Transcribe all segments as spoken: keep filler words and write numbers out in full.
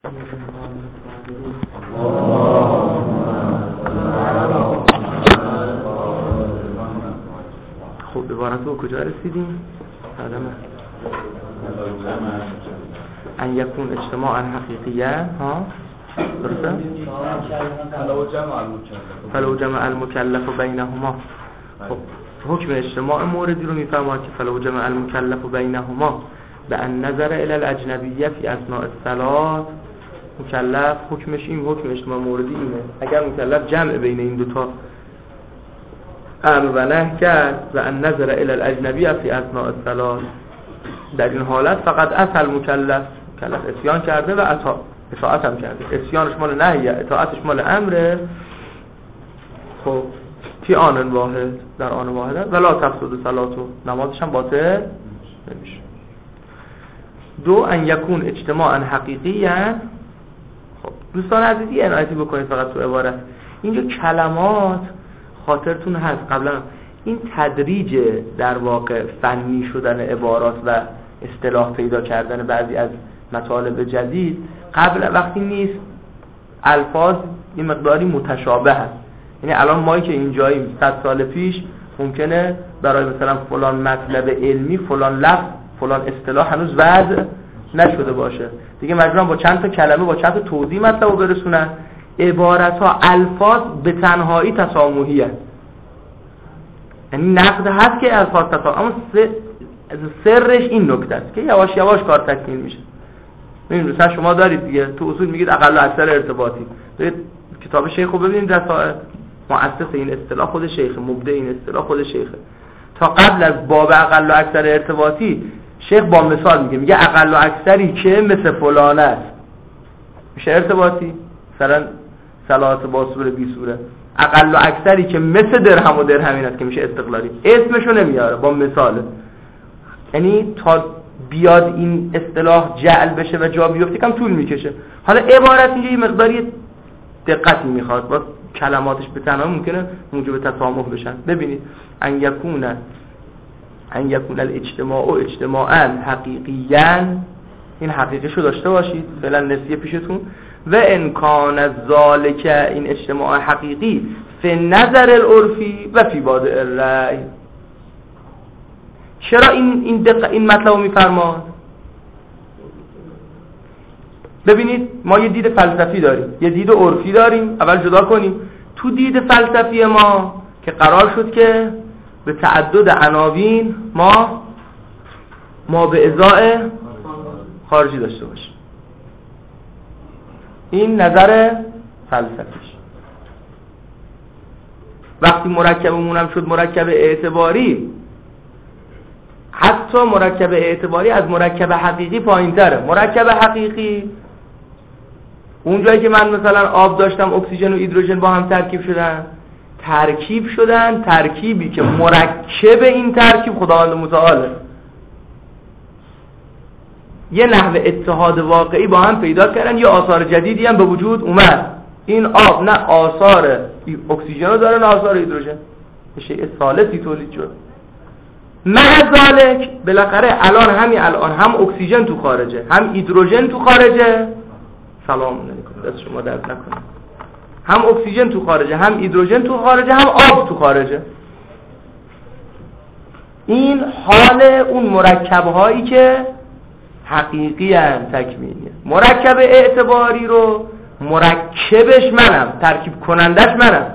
خب عبارت رو کجا رسیدیم؟ آدم ان یکون اجتماعا حقیقیه ها درسته؟ فلو جمع المکلف بینهما. خب حکم اجتماع موردی رو میفهمد که فلو جمع المکلف بینهما به ان نظر الی الاجنبیه فی اثناء الصلاه، مکلف حکمش این حکم اجتماع موردی اینه اگر مکلف جمع بین این دوتا امر و نهی کرد و ان نظر الی الاجنبیه فی اثناء الصلاه، در این حالت فقط اصل مکلف مکلف اسیان کرده و اطاعت اطاعت هم کرده، اسیانش مال نهیه اطاعتش مال امره. خب فی آن واحد در آن واحده ولا تفسد صلاتو، نمازش هم باطل نمیشه. دو ان یکون اجتماعا حقیقیه. خب دوستان عزیزی عنایتی بکنید فقط تو عبارت اینجا کلمات خاطرتون هست قبلا این تدریج در واقع فنی شدن عبارات و اصطلاح پیدا کردن بعضی از مطالب جدید قبل وقتی نیست الفاظ این مقداری متشابه هست. یعنی الان ما که اینجاییم صد سال پیش ممکنه برای مثلا فلان مطلب علمی فلان لفظ فلان اصطلاح هنوز وضع نشده باشه دیگه، مجبورن با چند تا کلمه با چند تا توضیح مطلب رو برسونن. عبارت ها الفاظ به تنهایی تسامحی هست، یعنی نقد هست که الفاظ تسامحی، اما سرش این نکته است که یواش یواش کار تکمیل میشه. ببینید مثلا شما دارید دیگه تو اصول میگید اقل و اکثر ارتباطی، برید کتاب شیخ رو ببینید، رسائل مؤسس این اصطلاح خود شیخ، مبدع این اصطلاح خود شیخ. تا قبل از باب اقل و اکثر ارتباطی شیخ با مثال میگه میگه اقل و اکثری که مثل فلان است میشه ارتباطی، مثلا صلات با سوره بی سوره. اقل و اکثری که مثل درهم و درهمین است که میشه استقلالی، اسمشو نمیاره با مثال. یعنی تا بیاد این اصطلاح جعل بشه و جا بیفته کم طول میکشه. حالا عبارت اینجا یه مقداری دقتی میخواد، با کلماتش به تنها ممکنه موجب تسامح بشن. ببینید ان یکون ان یکون الاجتماع اجتماعا حقیقیاً، این حقیقیشو داشته باشید فعلا نسیه پیشتون. و امکان ذالک این اجتماع حقیقی فی نظر العرفی و فی بادئ الرأی. چرا این این دقیق این مطلب رو میفرماد؟ ببینید ما یه دید فلسفی داریم یه دید عرفی داریم، اول جدا کنیم. تو دید فلسفی ما که قرار شد که به تعدد عناوین ما ما به ازای خارجی داشته باشیم، این نظر فلسفیش. وقتی مرکبمون هم شد مرکب اعتباری، حتی مرکب اعتباری از مرکب حقیقی پایین تره. مرکب حقیقی اونجایی که من مثلا آب داشتم اکسیژن و هیدروژن با هم ترکیب شدن ترکیب شدن ترکیبی که مرکب این ترکیب خداوند متعاله، یه نحو اتحاد واقعی با هم پیدا کردن، یه آثار جدیدی هم به وجود اومد. این آب نه آثار اکسیژن رو داره نه آثار هیدروژن، شیء ثالثی تولید شد. مع ذالک بالاخره الان همین الان هم اکسیژن تو خارجه هم هیدروژن تو خارجه، سلام علیکم دست شما درد نکنه، هم اکسیژن تو خارجه هم هیدروژن تو خارجه هم آب تو خارجه. این حال اون مرکب‌هایی که حقیقی هم تکمیلیه. مرکب اعتباری رو مرکبش منم، ترکیب کنندش منم.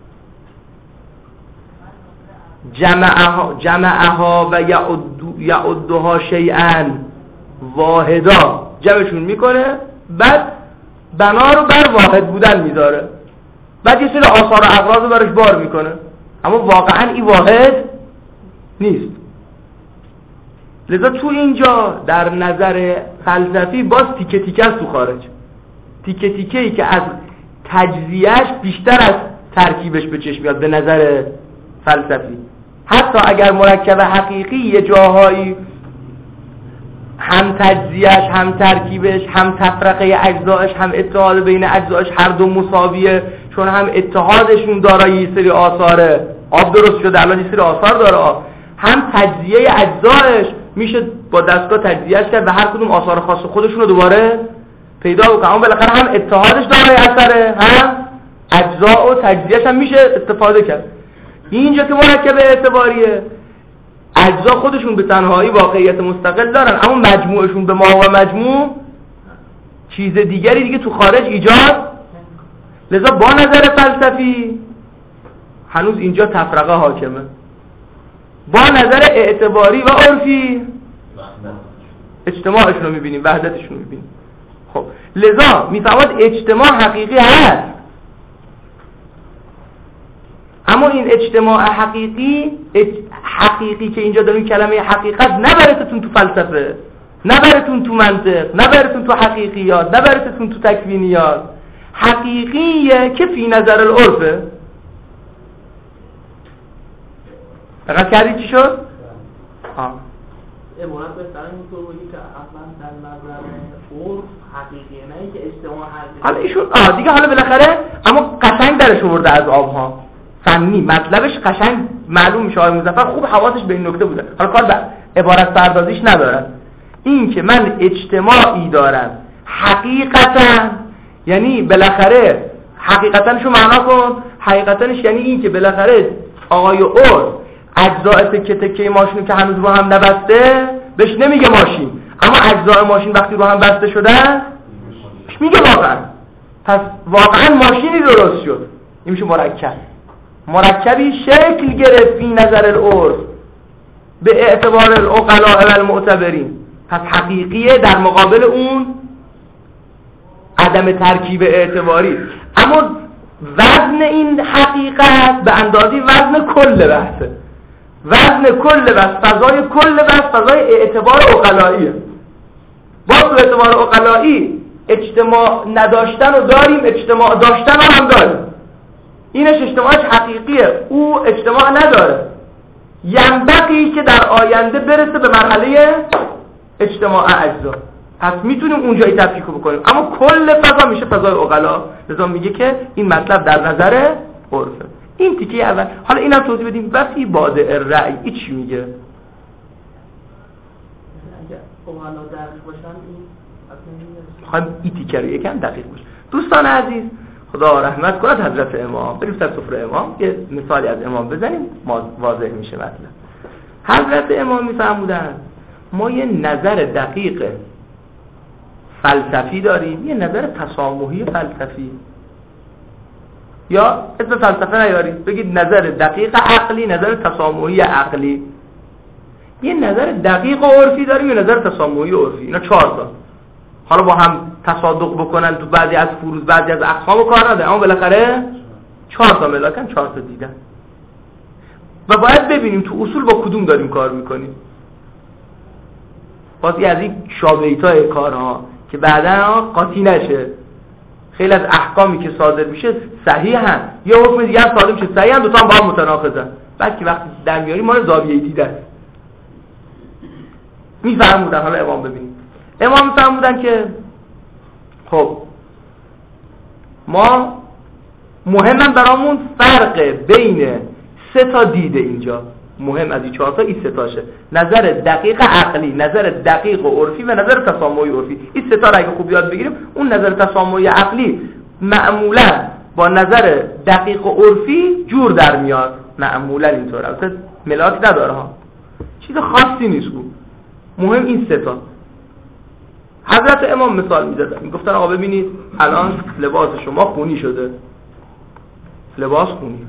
جمعها جمعها و یعدها شیئا واحدا، جمعشون میکنه بعد بنا رو بر واحد بودن میذاره، بعد یه سری آثار و اغراض رو برش بار میکنه، اما واقعا این واحد نیست. لذا تو اینجا در نظر فلسفی باز تیکه تیکه است تو خارج، تیکه تیکه ای که از تجزیهش بیشتر از ترکیبش به چشم میاد به نظر فلسفی. حتی اگر مرکب حقیقی یه جاهایی هم تجزیهش هم ترکیبش هم تفرقه اجزایش هم اتحاد بین اجزایش هر دو مساویه، چون هم اتحادشون دارای یه سری آثاره، آب درست شده الان یه سری آثار داره آب، هم تجزیه اجزایش میشه با دستگاه تجزیهش کرد و هر کدوم آثار خاص خودشون رو دوباره پیدا بکنه. اما بالاخره هم اتحادش دارای اثره، هم اجزا و تجزیهش هم میشه استفاده کرد. اینجا که مرکب اعتباریه، اجزا خودشون به تنهایی واقعیت مستقل دارن، اما مجموعشون به ما و مجموع چیز دیگری دیگه تو خارج ایجاد. لذا با نظر فلسفی هنوز اینجا تفرقه حاکمه. با نظر اعتباری و عرفی اجتماعشون رو میبینیم، وحدتشون رو میبینیم. خب لذا میفهمد اجتماع حقیقی هست، اما این اجتماع حقیقی حقیقی که اینجا داریم کلمه حقیقت نبرتتون تو فلسفه، نبرتون تو منطق، نبرتون تو حقیقیات، نبرتون تو تکوینیات. حقیقیه که فی نظر العرفه. فقط کردی چی شد؟ آه عبارت بهتر اینطور بودی که اصلا در نظر عرف حقیقیه، نه اینکه اجتماع حقیقی. حالا ایشون آه دیگه حالا بالاخره اما قشنگ درش آورده از آبها، فنی مطلبش قشنگ معلوم میشه. آقای مظفر خوب حواسش به این نکته بوده. حالا کار به عبارت پردازیش ندارن. این که من اجتماعی دارم حقیقتا، یعنی بالاخره حقیقتاًشو معنا کن. حقیقتاًش یعنی این که بالاخره آقای عرف اجزاء تکه تکه ماشینو که هنوز رو هم نبسته بهش نمیگه ماشین، اما اجزاء ماشین وقتی رو هم بسته شدن میگه واقعا. پس واقعا ماشینی درست شد. این میشه مرکب. مرکبی شکل گرفت فی نظر العرف به اعتبار العقلاء و المعتبرین. پس حقیقیه در مقابل اون عدم ترکیب اعتباری. اما وزن این حقیقت به اندازی وزن کل بحثه. وزن کل بحث، فضای کل بحث فضای اعتبار عقلاییه. با تو اعتبار عقلایی اجتماع نداشتن رو داریم، اجتماع داشتن رو هم داریم. اینش اجتماعش حقیقیه، او اجتماع نداره. ینبغی که در آینده برسه به مرحله اجتماع اجزا. پس میتونیم اونجایی تفکیک بکنیم، اما کل فضا میشه فضای عقلا. لذا میگه که این مطلب در نظر عرفه. این تیکه اول. حالا اینم توضیح بدیم. وفی بادئ الرأی ای چی میگه؟ اگه عقلا درش باشن این خواهیم این تیکه رو یکم دقیق باشه. دوستان عزیز خدا رحمت کند حضرت امام. بریم سر سفره امام یه مثالی از امام بزنیم واضح میشه مطلب. حضرت امام میفرمودن ما یه نظر دقیق فلسفی داریم، یه نظر تسامحی فلسفی، یا اسم فلسفه نیارید، بگید نظر دقیق عقلی، نظر تسامحی عقلی. یه نظر دقیق و عرفی داریم، یه نظر تسامحی و عرفی. اینا چهار تا. حالا با هم تصادق بکنن تو بعضی از فروض، بعضی از اقسام کار نداره، اما بالاخره چهار تا ملاکن، چهار تا دیدن. و باید ببینیم تو اصول با کدوم داریم کار میکنیم. بازی از این شابهیتای کارها که بعدا قاطی نشه. خیلی از احکامی که صادر میشه صحیح هم، یه حکم دیگه هم صادر میشه صحیح هم، دوتا هم با هم متناقضن. بعد که وقتی در میاری ما رو زاویه دیدن میفهمودن. حالا امام ببینیم. امام میفهمودن که خب ما مهمن برامون فرق بین سه تا دیده اینجا. مهم از این چهار تا این سه تاشه: نظر دقیق عقلی، نظر دقیق و عرفی و نظر تسامحی عرفی. این سه تا رو اگه خوب یاد بگیریم، اون نظر تسامحی عقلی معمولا با نظر دقیق و عرفی جور در میاد. معمولا اینطوره، البته ملاک نداره ها، چیز خاصی نیست. بود مهم این سه تا. حضرت امام مثال می‌زدن، میگفتن آقا ببینید الان لباس شما خونی شده، لباس خونی،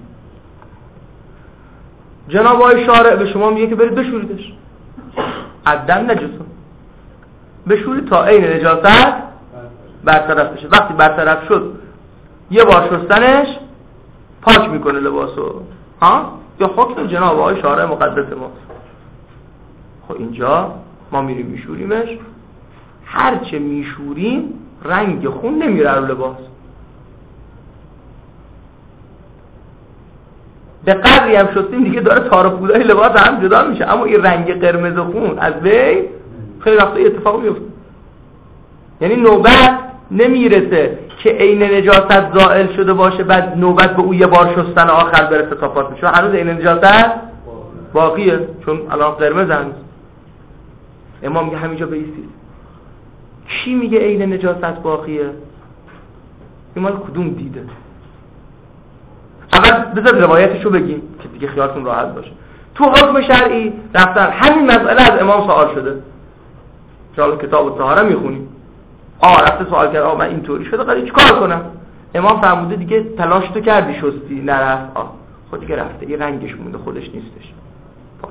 جناب آقای شارع به شما میگه که برید بشوریدش، عدم نجسه، بشورید تا عین نجاست برطرف بشه. وقتی برطرف شد یه بار شستنش پاک میکنه لباسو. ها یا حکم جناب آقای شارع مقدس ماست. خب اینجا ما میریم میشوریمش، هرچه میشوریم رنگ خون نمیره رو لباس، به قدری هم شستیم دیگه داره تار و پودای لباس هم جدا میشه، اما این رنگ قرمز خون از بین خیلی وقتا اتفاق میفته. یعنی نوبت نمیرسه که عین نجاست زائل شده باشه بعد نوبت به اون یه بار شستن آخر برسه تا پاک میشه. هنوز عین نجاست باقیه، چون الان قرمز هنوز. امام میگه همینجا بیستید، کی میگه عین نجاست باقیه؟ این مال کدوم دیده؟ اول بذار روایتشو بگیم که دیگه خیالتون راحت باشه. تو حکم شرعی رفتن همین مسئله از امام سوال شده، چون کتاب الطهاره میخونیم، آ رفته سوال کرد آ من اینطوری شده قضیه چیکار کنم؟ امام فرموده دیگه تلاش تو کردی شستی نرفت، آ خود دیگه رفته، یه رنگش مونده خودش نیستش، پاک.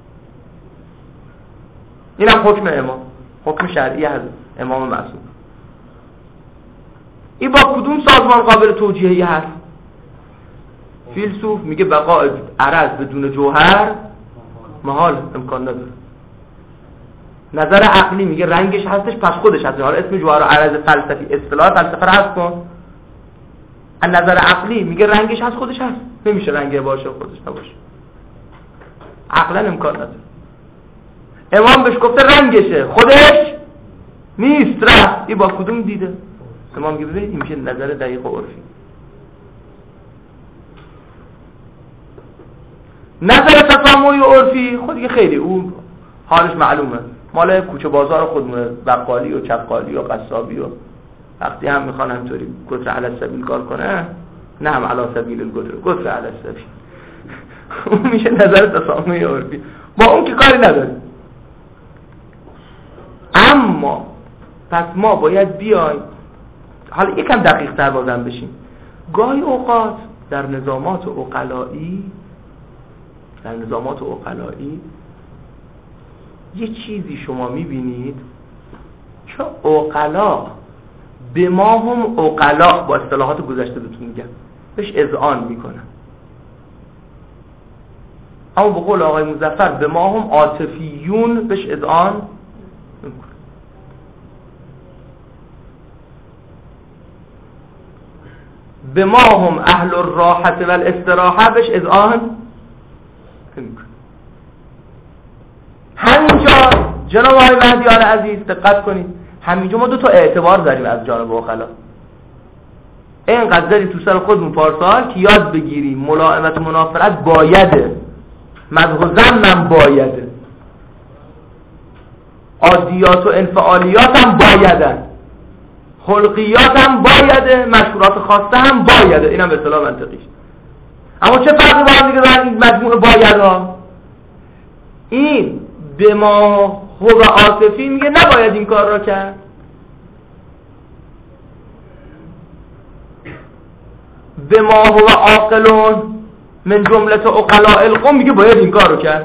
اینم حکم امام، حکم شرعی از امام معصوم. این با کدوم سازمان قابل توجیهی هست؟ فیلسوف میگه بقای عرض بدون جوهر محال، امکان نداره. نظر عقلی میگه رنگش هستش پس خودش هست، حالا اسم جوهر و عرض فلسفی اصطلاح فلسفه رو حذف کن. از نظر عقلی میگه رنگش هست خودش هست، نمیشه رنگه باشه خودش نباشه، عقلا امکان نداره. امام بهش گفته رنگشه خودش نیست، رفت. این با کدوم دیده؟ امام میگه ببینید این میشه نظر دقیق و عرفی. نظر تسامحی و عرفی خود دیگه خیلی اون حالش معلومه، مال کوچه بازار خودمونه، بقالی و چقالی و قصابی و وقتی هم میخوان همینطوری گتر علی سبیل کار کنه، نه هم علی سبیل الگتر، گتر علی سبیل اون میشه نظر تسامحی و عرفی، با اون که کاری نداره. اما پس ما باید بیایم حالا یکم دقیق تر بازم بشیم. گاهی اوقات در نظامات عقلایی در نظامات عقلایی یه چیزی شما میبینید که عقلا به ما هم عقلا با اصطلاحات گذشته بهتون میگم بهش اذعان میکنن، اما به قول آقای مظفر به ما هم عاطفیون بهش اذعان میکنن. به ما هم اهل الراحت و الاستراحه بهش اذعان میکنن. همینجا جناب آقای مهدیان عزیز دقت کنید، همینجا ما دو تا اعتبار داریم از جانب عقلا. اینقدر داریم تو سر خودمون پارسال که یاد بگیریم ملائمت و منافرت بایده، مدح و ذم من بایده، عادیات و انفعالیات هم بایدن، خلقیات هم بایده، مشهورات خاصه هم بایده. اینم به اصطلاح منطقیش. اما چه فرقی با هم دیگه دارن این مجموعه بایدها؟ این به ما هو عاطفی میگه نباید این کار را کرد، به ما هو عاقلون من جملت عقلاء القوم میگه باید این کار رو کرد.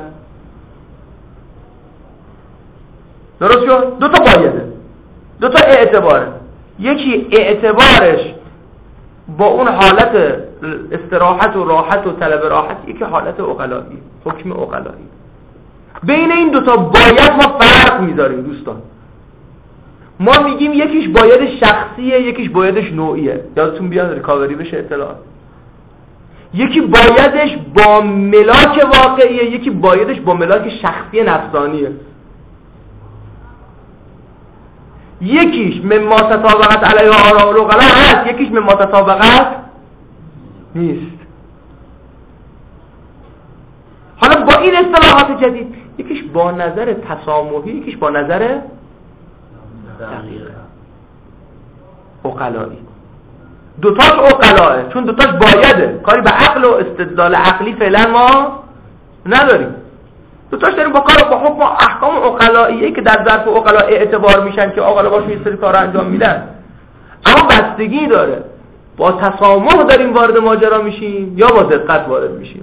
درست شد؟ دو تا بایده، دو تا اعتباره. یکی اعتبارش با اون حالت استراحت و راحت و طلب راحت، یکی حالت عقلایی، حکم عقلایی. بین این دوتا باید ما فرق میذاریم دوستان. ما میگیم یکیش باید شخصیه، یکیش بایدش نوعیه. یادتون بیاد ریکاوری بشه اطلاعات. یکی بایدش با ملاک واقعیه، یکی بایدش با ملاک شخصی نفسانیه. یکیش مما تطابقت علیه آراء العقلاء هست، یکیش مما تطابقت نیست. حالا با این اصطلاحات جدید یکیش با نظر تسامحی، یکیش با نظر دقیق عقلایی. دوتاش عقلاه، چون دوتاش بایده، کاری به عقل و استدلال عقلی فعلا ما نداریم. دوتاش داریم با کار با حکم و احکام عقلاییه که در ظرف عقلا اعتبار میشن که عقلا باشون یه سری کارا انجام میدن. اما بستگی داره با تسامح داریم وارد ماجرا میشیم یا با دقت وارد میشیم.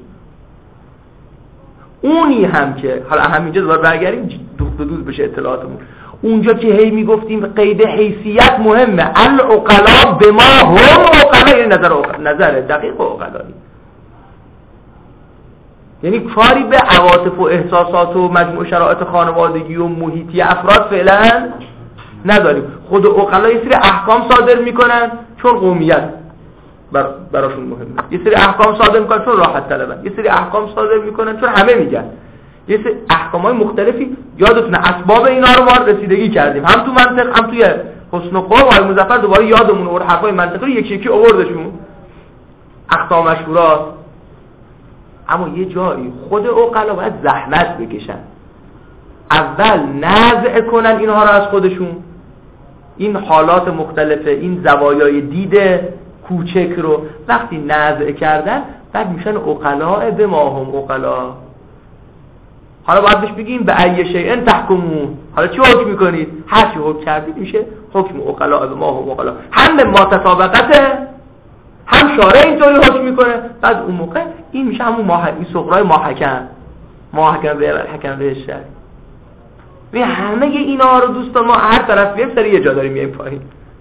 اونی هم که حالا همینجا دوباره برگردیم دوست به دوست بشه اطلاعاتمون، اونجا که هی میگفتیم قید حیثیت مهمه، العقلا به ما هم عقلا، یعنی نظر نظر دقیق و عقلایی، یعنی کاری به عواطف و احساسات و مجموع شرایط خانوادگی و محیطی افراد فعلا نداریم. خود عقلا یه سری احکام صادر میکنن چون قومیت بر براشون مهمه، یه سری احکام صادر میکنن چون راحت طلبن، یه سری احکام صادر میکنن چون همه میگن، یه سری احکامای مختلفی. یادتونه اسباب اینا رو ما رسیدگی کردیم، هم تو منطق هم توی حسن و قوم. آقای مظفر دوباره یادمون آورد حرفای منطقی رو یکی یکی آوردشون، اقسام مشهورات. اما یه جایی خود عقلا باید زحمت بکشن، اول نزع کنن اینها رو از خودشون، این حالات مختلفه، این زوایای دید کوچک رو وقتی نزع کردن بعد میشن عقلاء به ما هم عقلاء. حالا باید بهش بگیم به ای شیء تحکمون، حالا چی حکم میکنید؟ هر چی حکم کردید میشه حکم عقلاء به ما هم عقلاء. هم به ما تطابقته، هم شارع اینطوری حکم میکنه. بعد اون موقع این میشه همون ماحکی صغرای ماحکم ماحکم به حکم به شرع. و همه اینا رو دوستان ما هر طرف یک سری یه جا داریم میایم پایین.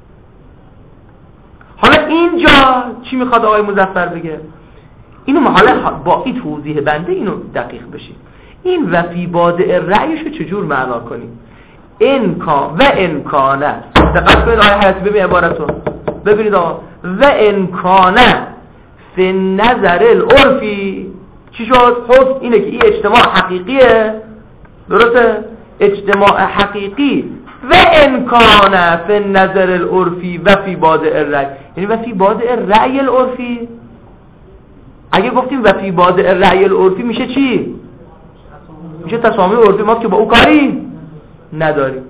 حالا اینجا چی میخواد آقای مظفر بگه؟ اینو حالا با این توضیح بنده اینو دقیق بشید. این و فی بادئ رأیشو چجور معنا کنیم؟ انکان و انکانه، دقت کنید آقای حیاتی ببین عبارتو ببینید آقا، و انکانه فی نظر العرفی چی شد؟ حکم اینه که این اجتماع حقیقیه، درسته؟ اجتماع حقیقی و انکانه فی نظر العرفی و فی بادئ رأی، یعنی و فی بادئ رأی العرفی. اگه گفتیم و فی بادئ رأی العرفی میشه چی؟ میشه تسامی عرفی، ما که با او کاری نداریم،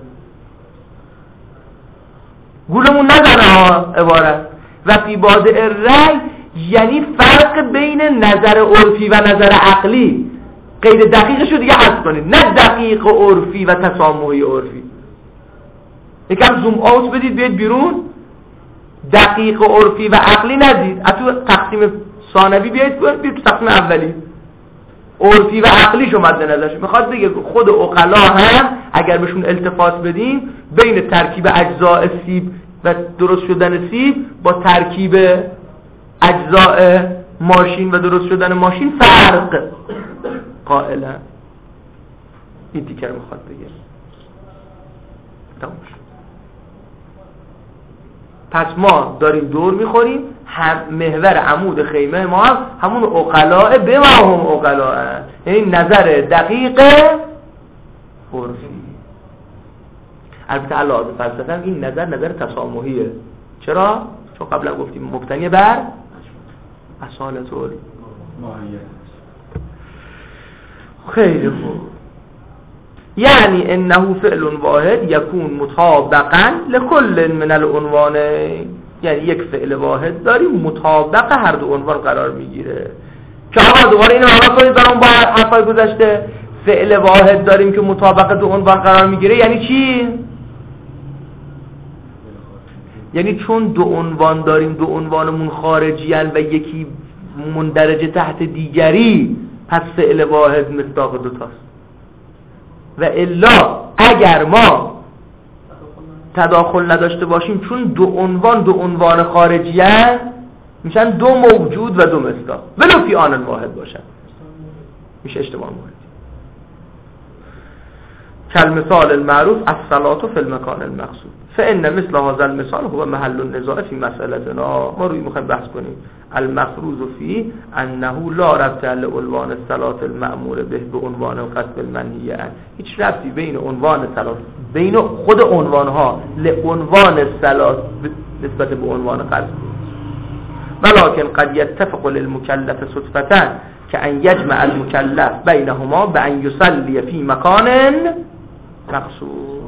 گولمون نزنه ها عبارت. و فی بادئ رأی یعنی فرق بین نظر عرفی و نظر عقلی. قید دقیقش رو دیگه حذف کنید، نه دقیق عرفی و تسامحی عرفی. یکم زوم آوت بدید بیاید بیرون، دقیق عرفی و عقلی ندید. از تو تقسیم ثانوی بیاید بیاید تو تقسیم اولی، عرفی و عقلیشو مد نظرش میخواد بگه خود عقلا هم اگر بهشون التفات بدیم بین ترکیب اجزاء سیب و درست شدن سیب با ترکیب اجزاء ماشین و درست شدن ماشین فرق قائلا. این دیگر میخواد بگه تمام شد. پس ما داریم دور میخوریم، هم محور عمود خیمه ما هم همون عقلاء به ما هم عقلاء، یعنی نظر دقیق عرفی. البته علاوه بر فلسفه هم این نظر نظر تسامحیه. چرا؟ چون قبلا گفتیم مبتنی بر اصالت الماهیت. خیلی خوب. یعنی انه فعل واحد یکون مطابقا لكل من العنوانین، یعنی یک فعل واحد داریم مطابق هر دو عنوان قرار میگیره. که آقا دوباره اینو معنا کنید برام با حرفای گذشته، فعل واحد داریم که مطابق دو عنوان قرار میگیره یعنی چی؟ یعنی چون دو عنوان داریم، دو عنوانمون خارجی ان و یکی مندرجه تحت دیگری، پس فعل واحد مصداق دوتاست. و الا اگر ما تداخل نداشته باشیم چون دو عنوان دو عنوان خارجی هست میشن دو موجود و دو مصداق، ولو فی آن واحد باشن میشه اجتماع واحد. کالمثال المعروف الصلاة فی المکان المقصود فان مثل هذا المثال هو محل النزاع فی مسئلتنا. ما روی میخوایم بحث کنیم المفروض فی انه لا ربط لعنوان الصلاة المأمور به به عنوان قصد المنهی عنه. هیچ ربطی بین عنوان صلاة، بین خود عنوان ها لعنوان الصلاة نسبت به عنوان قصد، ولكن قد يتفق للمكلف صدفة كأن يجمع المكلف بينهما بأن يصلي في مكان مقصود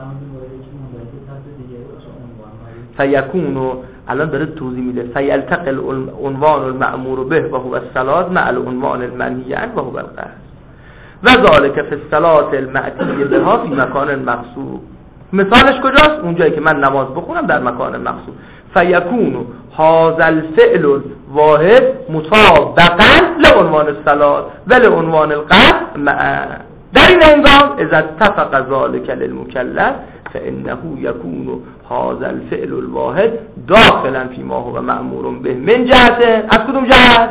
فيكون، الان داره توضیح میده، فیلتقی العنوان المأمور به و هو الصلاة مع العنوان المنهی عنه و هو القصد و ذلك فی الصلاة المأتی بها فی مکان مقصود. مثالش کجاست؟ اونجایی که من نماز بخونم در مکان مقصود. فیکون هذا الفعل واحد مطابقا لعنوان الصلاة و لعنوان القصد معا. در این هنگام اذا اتفق ذلك للمكلف فانه يكون هذا الفعل الواحد داخلا فيما هو مأمور به من جهته. از کدوم جهت؟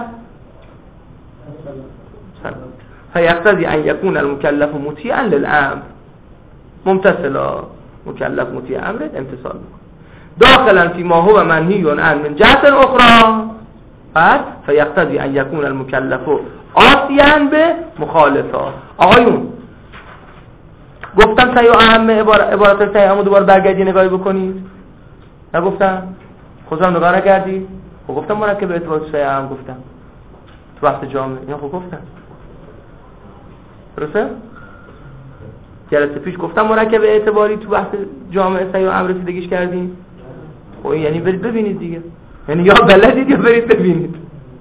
فيقتضي ان يكون المكلف مطيعا للامر ممتثلا، مكلف مطيع امر امتثال داخلا فيما هو منهي عنه من جهت اخرى. بعد فيقتضي ان يكون المكلف عاصيا به مخالفه. آقایون گفتم سعی و اهم عبارت سعی همو دوباره برگردی نگاهی بکنید، نگفتم؟ خودم نگاه نکردی؟ خب گفتم مرکب اعتبار سعی هم گفتم تو وقت جامعه اینا خب گفتم درسته؟ جلسه پیش گفتم مرکب اعتباری تو بحث جامعه صحیح و امر رسیدگیش کردیم. خب یعنی برید ببینید دیگه، یعنی یا بلدید یا برید ببینید.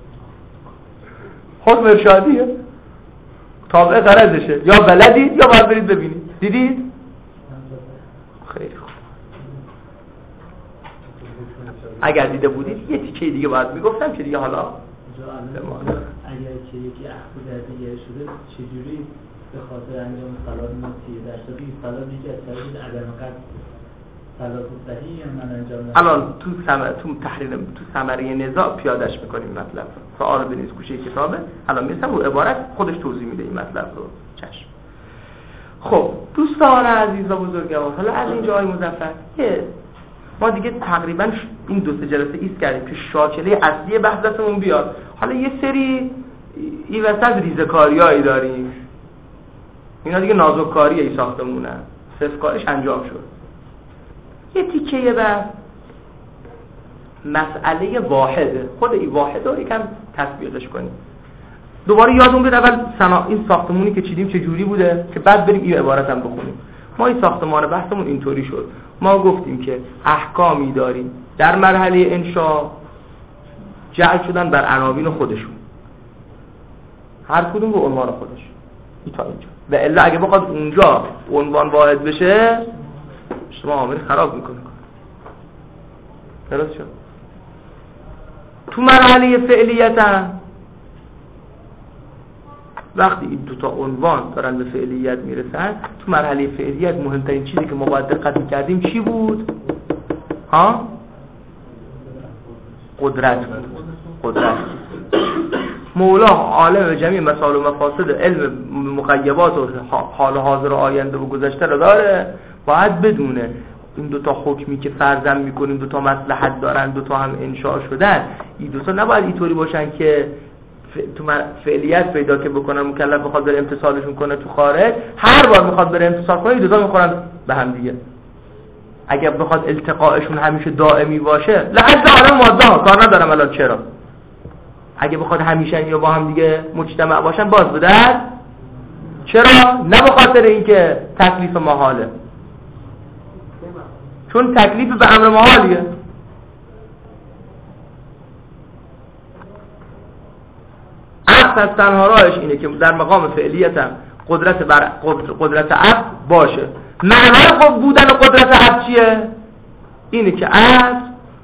حکم ارشادیه، تابع غرضشه، یا بلدید یا باید برید ببینید. دیدید؟ خیلی خوب. اگر دیده بودید یه تیکه دیگه باید میگفتم که دیگه حالا اگر که یکی اخو در دیگه شده چجوری به خاطر انجام صلات نتیجه در صورتی که صلات یکی از طریق عدم قصد صلات صحیح یا من انجام ندادم. الان تو ثمر تو تحریر تو ثمره نزاع پیادهش میکنیم مطلب. سوال بنویس گوشه کتابه. الان میرسم رو عبارت خودش توضیح میده این مطلب رو. چشم. خب دوستان عزیز و بزرگوار، حالا از این جای مظفر یه ما دیگه تقریبا این دو سه جلسه ایست کردیم که شاکله اصلی بحثمون بیاد. حالا یه سری این وسط ریزه‌کاریایی داریم، اینا دیگه نازک‌کاریه، ای ساختمونه صرف کارش انجام شد. یه تیکه بحث مسئله واحده، خود این واحد رو یکم تطبیقش کنیم. دوباره یادمون بیاد اول سنا... این ساختمونی که چیدیم چه جوری بوده که بعد بریم این عبارت هم بخونیم. ما این ساختمان بحثمون اینطوری شد. ما گفتیم که احکامی داریم در مرحله انشاء جعل شدن بر عناوین خودشون، هر کدوم به عنوان خودش. این تا اینجا. و الا اگه بخواد اونجا عنوان واحد بشه شما عامل خراب میکنه. درست شد؟ تو مرحله فعلیت هم وقتی این دوتا عنوان دارن به فعلیت میرسن، تو مرحله فعلیت مهمترین چیزی که ما باید دقت میکردیم چی بود؟ ها؟ قدرت بود. قدرت مولا عالم جمعی مسائل و مفاسد علم مغیبات و حال حاضر و آینده و گذشته رو داره. باید بدونه این دوتا حکمی که فرضاً میکنیم دوتا مصلحت دارن، دوتا هم انشاء شدن، این دوتا نباید اینطوری باشن که تو فعلیت پیدا که بکنن مکلف بخواد بره امتصالشون کنه تو خارج، هر بار میخواد بره امتصال کنه این دوتا میخورن به هم دیگه. اگر بخواد التقاءشون همیشه دائمی باشه لحظه عالم ماده ها کار ندارم الان چرا، اگه بخواد همیشه یا با هم دیگه مجتمع باشن باز بدن چرا؟ نه به خاطر اینکه تکلیف محاله، چون تکلیف به امر محالیه. عقد از تنها راهش اینه که در مقام فعلیت هم قدرت بر قدرت عبد باشه. معنای خب بودن قدرت عبد چیه؟ اینه که عبد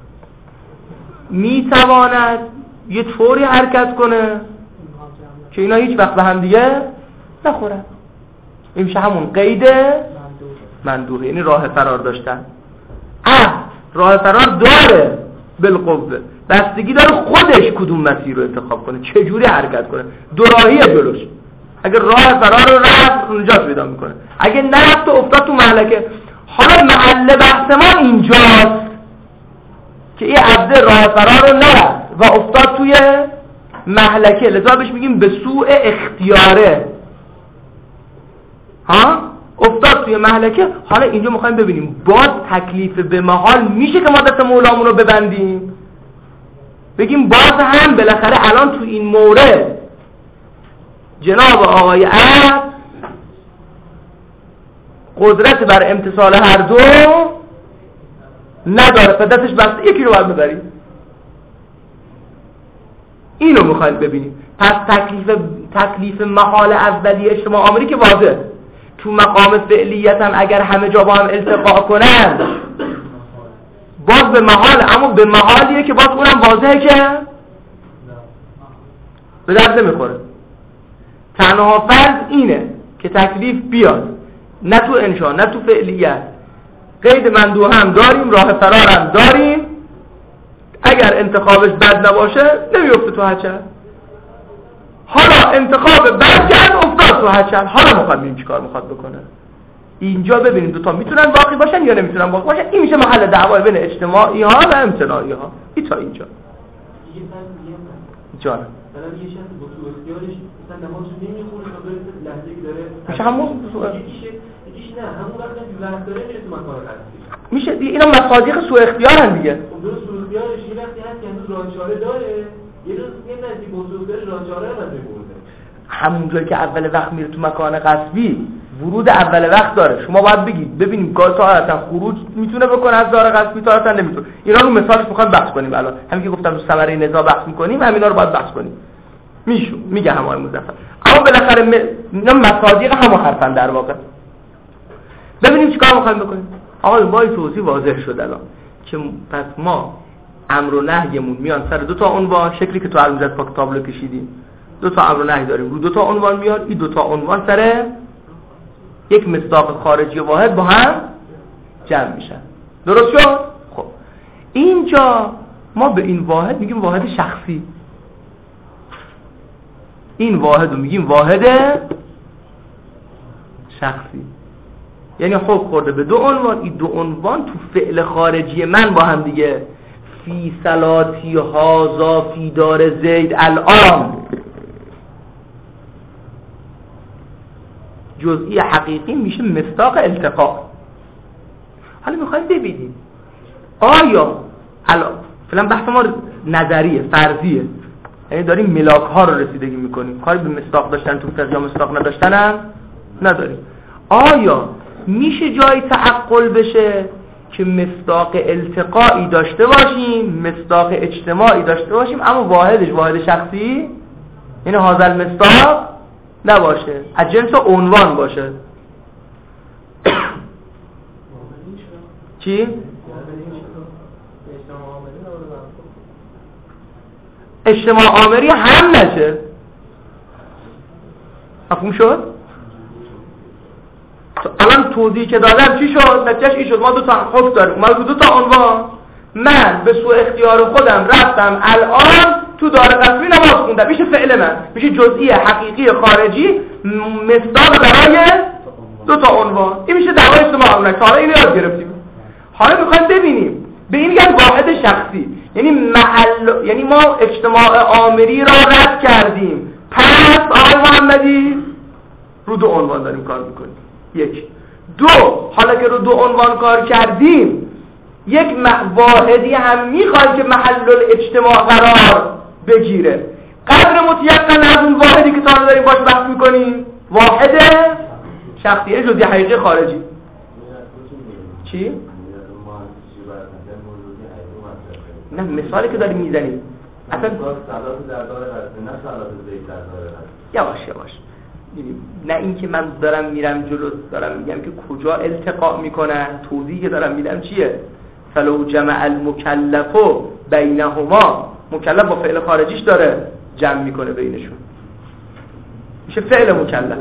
میتواند یه طوری حرکت کنه که اینا هیچ وقت به هم دیگه نخورن. این میشه همون قید مندوحه، یعنی راه فرار داشتن. عبد راه فرار داره بالقوه، بستگی داره خودش کدوم مسیر رو انتخاب کنه، چه جوری حرکت کنه. دو راهیه جلوش. اگه راه فرار رو رفت نجات پیدا میکنه، اگه نرفت و افتاد تو مهلکه. حالا محل بحث ما اینجاست که این عبد راه فرار رو نرفت و افتاد توی مهلکه، لذا بهش میگیم به سوء اختیاره. ها؟ افتاد توی مهلکه. حالا اینجا میخوایم ببینیم باز تکلیف به محال میشه که ما دست مولامون رو ببندیم بگیم باز هم بالاخره الان تو این مورد جناب آقای عبد قدرت بر امتصال هر دو نداره، فدتش بسته یکی رو باید ببریم. اینو میخوایم ببینیم. پس تکلیف تکلیف محال اولیه شما آمری که واضح، تو مقام فعلیت هم اگر همه جا با هم التقا کنن باز به محال، اما به محالیه که باز اونم واضحه که به درد نمیخوره. تنها فرض اینه که تکلیف بیاد، نه تو انشاء نه تو فعلیت. قید مندوحه هم داریم، راه فرار هم داریم. اگر انتخابش بد نباشه نمیفته تو هچل. حالا انتخاب بد کرد افتاد تو هچل. حالا میخواد ببینیم چی کار میخواد بکنه. اینجا ببینیم دوتا میتونن باقی باشن یا نمیتونن باقی باشن. این میشه محل دعوای بین اجتماعی ها و امتناعی ها. این تا اینجا جانم مثلا یه شخص با سوء اختیارش مثلا نمازش نمیخونه تا برسه لحظه‌ای که داره میشه همون یکیش نه همون وقت که وقت داره میره تو مکان قصدی میشه دیگه. اینا مصادیق سوء اختیارن دیگه. خب درست سوء اختیارش یه وقتی هست که هنوز راه چاره داره، یه روز یه نزدیک با سوء اختیارش راه چاره رو نمیبرده. همونجایی که اول وقت میره تو مکان قصبی ورود اول وقت داره. شما باید بگید ببینیم تارتا خروج میتونه بکنه از دار قسمی، تارتا نمیتونه. اینا رو مثالش میخوایم بحث کنیم. الان همین که گفتم تو ثمره نزاع بحث میکنیم، همینا رو باید بحث کنیم. میشو میگه همای مظفر، اما بالاخره م... اینا مصادیق همون حرفن در واقع. ببینیم چیکار میخوایم بکنیم. آقا با توضیح واضح شد الان که پس ما امر و نهیمون میان سر دو تا عنوان، شکلی که تو علمزد پاک تابلو کشیدیم. دو تا امر و نهی داریم، رو دو تا عنوان میاد. این دو تا عنوان سر یک مصداق خارجی واحد با هم جمع میشن. درست شد؟ خب اینجا ما به این واحد میگیم واحد شخصی. این واحد رو میگیم واحد شخصی، یعنی حکم خورده به دو عنوان. این دو عنوان تو فعل خارجی من با هم دیگه، فی صلاتی هازا فی دار زید الان، جزئی حقیقی میشه مصداق التقاء. حالا میخوایم ببینیم آیا الان فعلا بحث ما نظریه، فرضیه، یعنی داریم ملاک ها رو رسیدگی میکنیم، کاری به مصداق داشتن تو فقه یا مصداق نداشتن هم نداریم. آیا میشه جایی تعقل بشه که مصداق التقائی داشته باشیم، مصداق اجتماعی داشته باشیم، اما واحدش واحد شخصی، یعنی هذا المصداق نباشه، از جنس عنوان باشه؟ چی؟ اجتماع آمری هم نشه. مفهوم شد؟ الان توضیحی که دادم چی شد؟ نتیجهش این شد ما دو تا حکم داریم، ما دو تا عنوان. من به سوء اختیار خودم رفتم الان تو دار قسمی نماز خوندم، میشه فعل من، میشه جزئی حقیقی خارجی مصداق برای دو تا عنوان. این میشه دعوای اجتماع آمری. حالا اینو یاد گرفتیم. حالا میخوایم ببینیم به این میگن واحد شخصی، یعنی محل، یعنی ما اجتماع آمری را رد کردیم. پس آقای محمدی رو دو عنوان داریم کار میکنیم. یک. دو، حالا که رو دو عنوان کار کردیم، یک واحدی هم میخوایم که محل الاجتماع قرار بگیره. قدر متیقن از اون واحدی که تا داریم باش بحث میکنیم واحد شخصی، یعنی جزئی حقیقی خارجی. چی؟ نه مثالی که داریم میزنیم اصلا صلات در دار قسم، نه صلات زید در دار قسم. یواش یواش، نه این که من دارم میرم جلو دارم میگم که کجا التقاء میکنن، توضیحی که دارم میدم چیه؟ فلو جمع المکلف بینهما، مکلف با فعل خارجیش داره جمع میکنه بینشون، میشه فعل مکلف.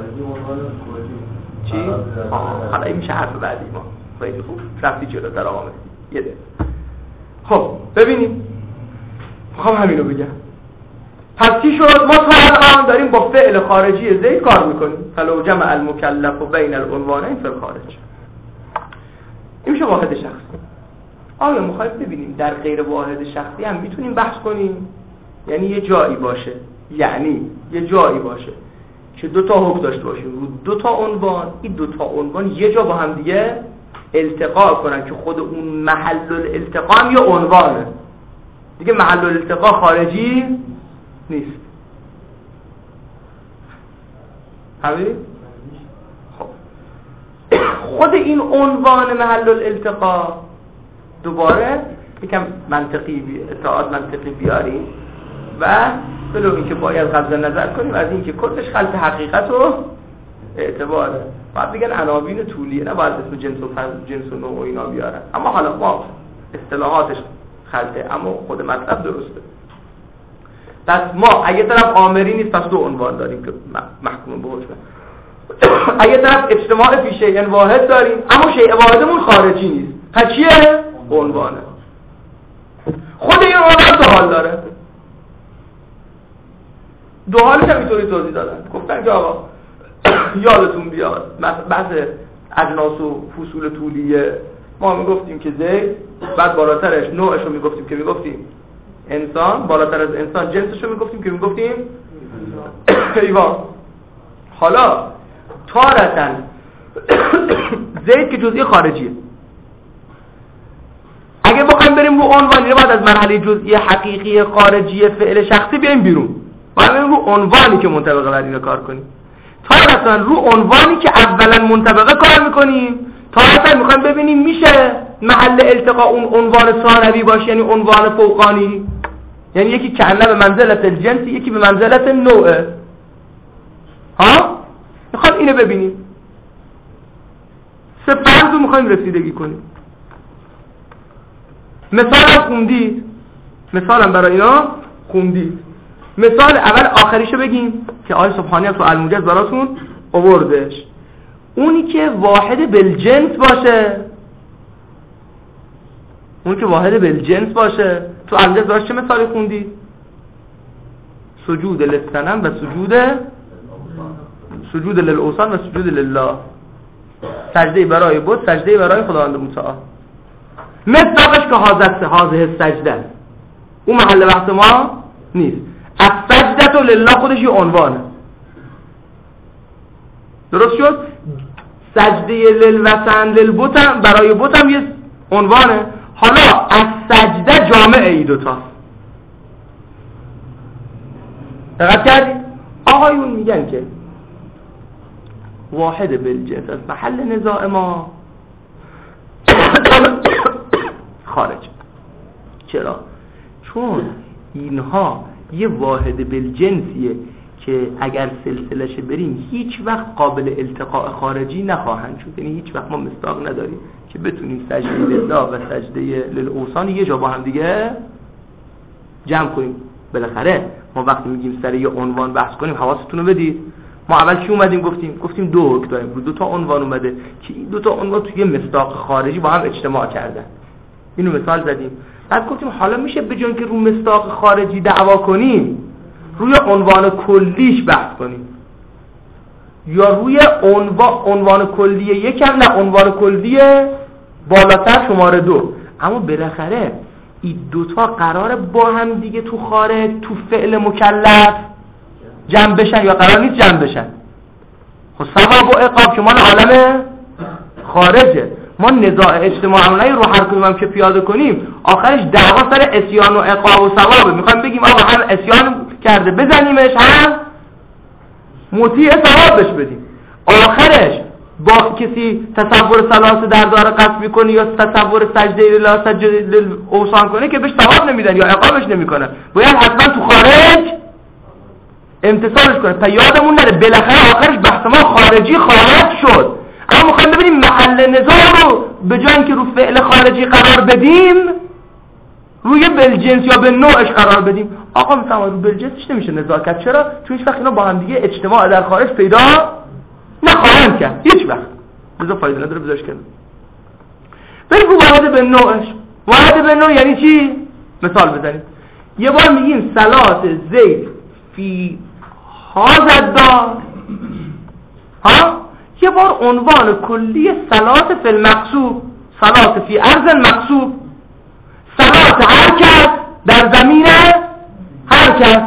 چی؟ حالا این میشه حرف بعدی ما. خیلی خوب، رفتی جلو در آقا مهدی یه ده. خب ببینیم، میخوام همینو بگم. پس چی شد؟ ما تا الان داریم با فعل خارجی زید کار میکنیم. فلو جمع المکلف بین العنوانین فی الخارج، این میشه واحد شخصی. آیا میخوایم ببینیم در غیر واحد شخصی هم میتونیم بحث کنیم؟ یعنی یه جایی باشه، یعنی یه جایی باشه که دو تا حکم داشته باشیم رو دو تا عنوان، این دو تا عنوان یه جا با هم دیگه التقاء کنن که خود اون محل الالتقاء هم یه عنوانه دیگه، محل الالتقاء خارجی نیست. همین؟ خب خود این عنوان محل الالتقاء دوباره یکم منطقی بی... اطاعات منطقی بیاریم و بلو اینکه باید قبض نظر کنیم از اینکه کلش خلط حقیقت و اعتباره. باید بگن عناوین طولیه، نه باید اسم جنس و فضل جنس و نوع و اینا بیارن، اما حالا ما اصطلاحاتش خلطه اما خود مطلب درسته. پس ما اگه طرف آمری نیست پس دو عنوان داریم که محکوم به حکمه. اگه طرف اجتماع فی شیء واحد داریم اما شیء واحدمون خارجی نیست، پس چیه؟ عنوانه. خود این عنوان دو حال داره. دو حالش هم اینطوری توضیح دادن، گفتن که آقا یادتون بیاد بحث اجناس و فصول طولیه، ما میگفتیم که زید، بعد بالاترش نوعش رو میگفتیم که میگفتیم انسان، بالاتر از انسان جنسش رو میگفتیم که میگفتیم حیوان. حالا تارتن زید که جزئی خارجیه، اگه بخوایم بریم رو عنوانی بعد از مرحله جزئی حقیقی خارجی فعل شخصی بیایم بیرون، باید بریم رو عنوانی که منطبق بر این کار کنیم. تا مثلا رو عنوانی که اولا منطبقه کار میکنیم، تا مثلا میخوایم ببینیم میشه محل التقا اون عنوان ثانوی باشه، یعنی عنوان فوقانی، یعنی یکی کنه به منزلت الجنسی، یکی به منزلت نوعه. ها میخوایم اینو ببینیم، سه فرض رو میخوایم رسیدگی کنیم. مثال هم خوندید، مثال هم برای اینا خوندید. مثال اول آخریشو بگیم که آیه سبحانی هم تو الموجز براتون آوردش. اونی که واحد بالجنس باشه، اونی که واحد بالجنس باشه، تو الموجز براش چه مثالی خوندید؟ سجود للصنم و سجود سجود للاوثان و سجود لله، سجده برای بت، سجده برای خداوند متعال. مصداقش که حاضر حاضر سجده، اون محل بحث ما نیست. از سجده و لله خودش یه عنوانه، درست شد؟ سجده للوثن للبتم برای بتم یه عنوانه. حالا از سجده جامعه ای دوتا دقت کردید؟ آقایون میگن که واحد بالجنس از محل نزاع ما خارج. چرا؟ چون اینها یه واحد بالجنسیه که اگر سلسلهش بریم هیچ وقت قابل التقاء خارجی نخواهند شد. یعنی هیچ وقت ما مصداق نداریم که بتونیم سجده لله و سجده للاوثان یه جا با هم دیگه جمع کنیم. بالاخره ما وقتی میگیم سر یه عنوان بحث کنیم حواستون رو بدید. ما اول چی اومدیم گفتیم؟ گفتیم دو حکم داریم، رو دو تا عنوان اومده که این دو تا عنوان توی مصداق خارجی با هم اجتماع کردن. اینو مثال زدیم. بعد گفتیم حالا میشه به جای اینکه رو مصداق خارجی دعوا کنیم روی عنوان کلیش بحث کنیم، یا روی عنوان عنوان کلی یکم، نه عنوان کلی بالاتر شماره دو. اما بالاخره این دوتا قراره با هم دیگه تو خارج تو فعل مکلف جمع بشن یا قرار نیست جمع بشن؟ خب ثواب و عقاب که مال عالم خارجه. ما نزاع اجتماعی رو هر کدوم هم که پیاده کنیم آخرش دعوا سر عصیان و عقاب و ثوابه. میخوایم بگیم آقا هم عصیان کرده بزنیمش، هم مطیع ثواب بهش بدیم. آخرش با کسی تصور ثلاثه در داره قصد میکنه یا تصور سجده لله سجده للاوثان کنه که بهش ثواب نمیدن یا عقابش نمیکنن، باید حتما تو خارج امتصالش کنه. تا یادمون نره بالاخره آخرش بحث ما خارجی خواهد شد. اما میخوایم ببینیم محل نزاع رو به جای اینکه رو فعل خارجی قرار بدیم روی بالجنس یا به نوعش قرار بدیم. آقا مثلا رو بالجنسش نمیشه نزاع کرد. چرا؟ چون هیچ وقت اینا با هم دیگه اجتماع در خارج پیدا نخواهند کرد، هیچ وقت. بذار فایده نداره بذارش کنم. بریم رو واحد به نوعش. واحد به نوع یعنی چی؟ مثال بزنیم. یه بار میگیم صلات زید فی هازد دار، ها؟ یه بار عنوان کلی صلات فی المقصوب، صلات فی ارض المقصوب، صلات هر کس در زمین هر کس.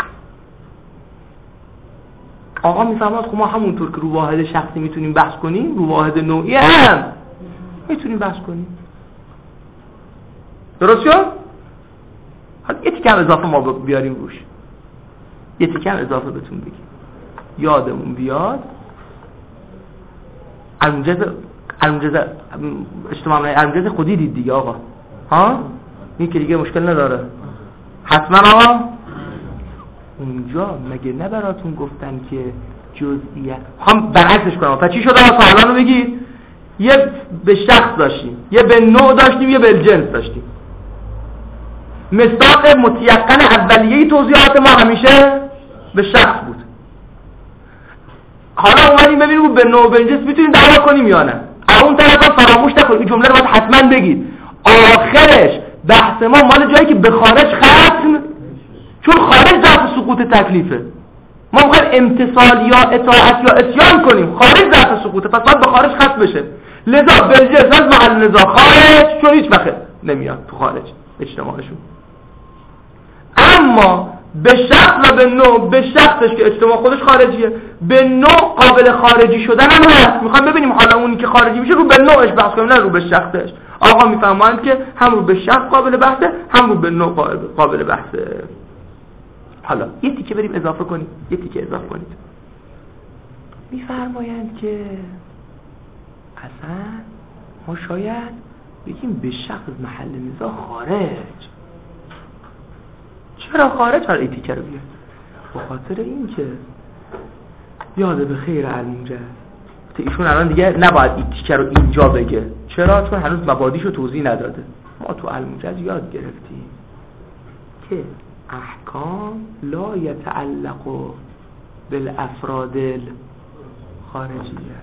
آقا میفهمد خب ما همونطور که رو واحد شخصی میتونیم بحث کنیم رو واحد نوعی هم میتونیم بحث کنیم. درست شد؟ حالا یه تیکه هم اضافه ما بیاریم روش، یه تیکه هم اضافه بهتون بگیم یادمون بیاد. الموجز الموجز اجتماعی الموجز خودی دید دیگه آقا، ها؟ این که دیگه مشکل نداره حتما. آقا اونجا مگه نه براتون گفتن که جزئیات هم برعکسش کنم؟ پس چی شد آقا سوالان رو بگید؟ یه به شخص داشتیم، یه به نوع داشتیم، یه به جنس داشتیم. مصداق متیقن اولیه توضیحات ما همیشه به شخص بود. حالا اومدیم ببینیم به نوع به جنس میتونیم دعوا کنیم یا نه. اون طرفا فراموش نکنید این جمله رو باید حتما بگید. آخرش بحث ما مال جایی که به خارج ختم، چون خارج ظرف سقوط تکلیفه. ما میخوایم امتصال یا اطاعت یا عصیان کنیم، خارج ظرف سقوطه، پس باید به خارج ختم بشه. لذا بالجنس از محل نزاع خارج، چون هیچ وقت نمیاد تو خارج اجتماعشون. اما به شخص و به نوع، به شخصش که اجتماع خودش خارجیه، به نوع قابل خارجی شدن هم هست. میخوام ببینیم حالا اونی که خارجی میشه رو به نوعش بحث کنیم نه رو به شخصش. آقا میفهمند که هم رو به شخص قابل بحثه هم رو به نوع قابل بحثه. حالا یه تیکه بریم اضافه کنیم، یه تیکه اضافه کنید. میفرمایند که اصلا ما شاید بگیم به شخص محل نزاع خارج. چرا خارج؟ هر ایتیکه رو بیاد به خاطر این که یاده به خیر الموجز ایشون الان دیگه نباید ایتیکه رو اینجا بگه. چرا؟ چون هنوز مبادیشو توضیح نداده. ما تو الموجز یاد گرفتیم که احکام لا یتعلق بالافراد الخارجیه،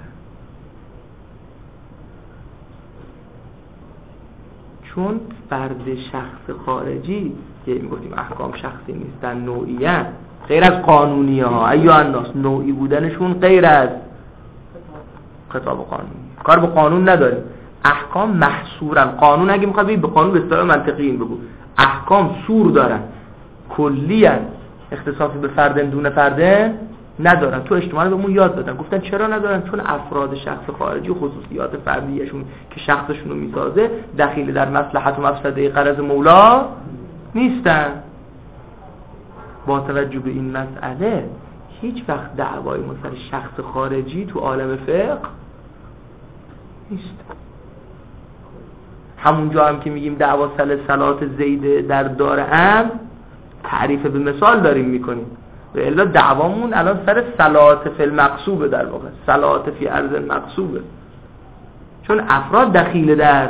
چون فرد شخص خارجی که میگفتیم احکام شخصی نیستن، نوعیه، غیر از قانونی ها ایو الناس، نوعی بودنشون غیر از خطاب قانونی، کار به قانون نداریم. احکام محصورن. قانون اگه میخواد بگی به قانون به اصطلاح منطقی این بگو، احکام سور دارن، کلی ان، اختصاصی به فردن دون فردن ندارن. تو اجتماع رو بهمون یاد دادن، گفتن چرا ندارن؟ چون افراد شخص خارجی و خصوصیات فردیشون که شخصشون رو میسازه دخیل در مصلحت و مفسده غرض مولا نیستن. با توجه به این مسئله هیچ وقت دعوای ما سر شخص خارجی تو عالم فقه نیست. همونجا هم که میگیم دعوا سر صلات زید در دار ام، تعریف به مثال داریم میکنیم، به الا دعوامون الان سر صلات فی المقصوبه، در واقع صلات فی ارض المقصوبه، چون افراد دخیل در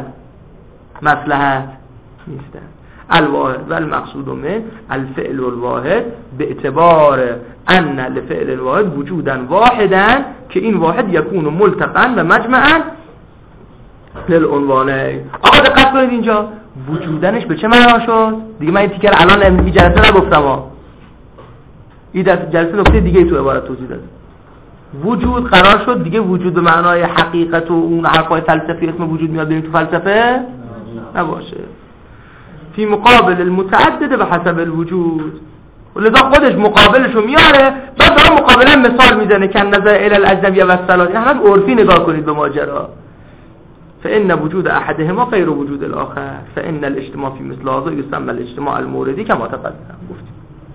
مصلحت نیستن. الواحد و المقصود من الفعل الواحد به اعتبار ان لفعل الواحد وجودا واحدا که این واحد یکون ملتقا و مجمعا للعنوانه. آقا دقت کنید اینجا وجودنش به چه معنا شد؟ دیگه من این تیکر الان این جلسه نگفتم ها، این جلسه نکته دیگه تو عبارت توضیح داد. وجود قرار شد دیگه وجود به معنای حقیقت و اون حرفای فلسفی اسم وجود میاد بریم تو فلسفه نباشه. فی مقابل المتعدد به حسب الوجود، ولذا خودش مقابلشو میاره، بعد داره مقابلا مثال میزنه که نظر الی الاجنبیه و الصلات. این همه عرفی نگاه کنید به ماجرا. فإن وجود احدهما غیر وجود الاخر فإن الاجتماع فی مثل هذا یسمى الاجتماع الموردی کما تقدم گفتیم.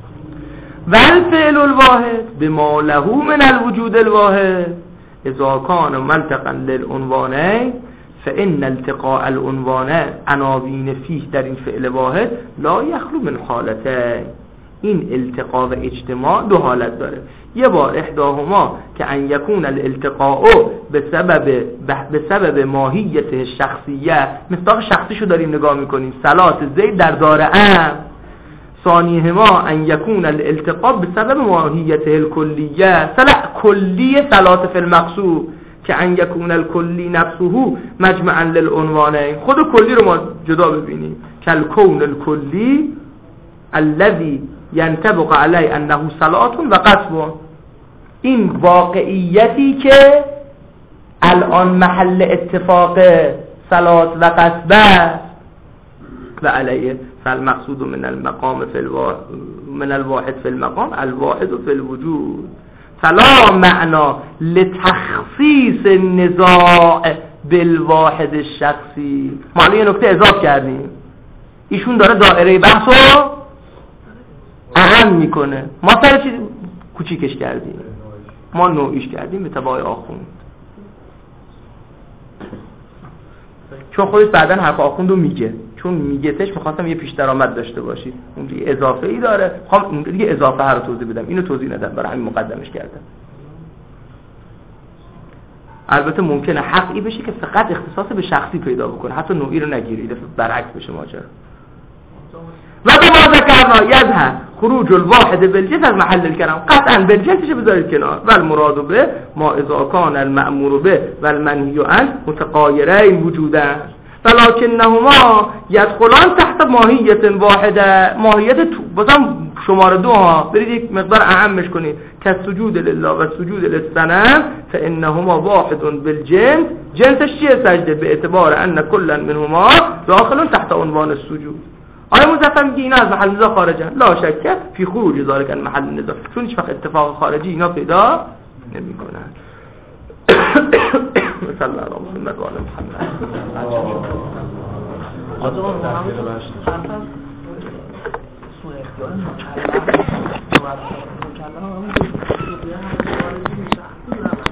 و الفعل الواحد بما له من الوجود الواحد اذا كان ملتقا للعنوانين فإن التقاء العنوانين عناوین فیه در این فعل واحد لا یخلو من حالتين. این التقاء و اجتماع دو حالت داره. یه بار احداهما که ان یکون الالتقاء به سبب به سبب ماهیت شخصیه، مصداق شخصیشو داریم نگاه میکنیم، صلات زید در دار ام. ثانیهما ان یکون الالتقاء به سبب ماهیت الکلیه، صلات کلی صلات فی المقصود که ان یکون الکلی نفسه مجمعا للعنوانین. خود کلی رو ما جدا ببینیم، کالکون الکلی الذي ينطبق علی انه صلات و قصب. این واقعیتی که الان محل اتفاق صلات و قصب است و علیه فالمقصود من المقام فی الواحد من الواحد فی المقام الواحد فی الوجود فلا معنا لتخصیص النزاع بالواحد الشخصی. ما الان یه نکته اضافه کردیم، ایشون داره دایره بحثو اهم میکنه، ما سر چیز کوچیکش کردیم، ما نوعیش کردیم به تبع آخوند، چون خودش بعداً حرف آخوند رو میگه، چون میگه تش میخواستم یه پیش درآمد داشته باشید، اون دیگه اضافه ای داره، خواهم اون دیگه اضافه هر رو توضیح بدم، اینو توضیح ندم، برای همین مقدمش کردم. البته ممکنه حقی بشه که فقط اختصاص به شخصی پیدا بکنه، حتی نوعی رو نگیرید، برعکس بشه ماجرا. و ما ذکرنا یذهب خروج الواحد بالجنس از محل الكلام، قطعا بالجنسش بذارید کنار، و المراد به ما اذا كان المأمور به و المنهی عنه متغایرین وجودا ولكنهما يدخلان تحت ماهیت واحده. ماهیت تو بازم شماره دو ها برید یک مقدار اهمش کنید، که سجود لله و سجود للصنم فانهما واحد بالجنس. جنسش چیه؟ سجده، به اعتبار ان كلا منهما داخل تحت عنوان السجود. آیا مظفر میگه اینا از محل نزاع خارجن؟ لا شک فی خروج ذلك عن محل نزاع، چون هیچ وقت اتفاق خارجی اینا پیدا نمیکنن. مثلا الله محمد و آل محمد. آقا محمد سوء اختیار مکلف مکلف همون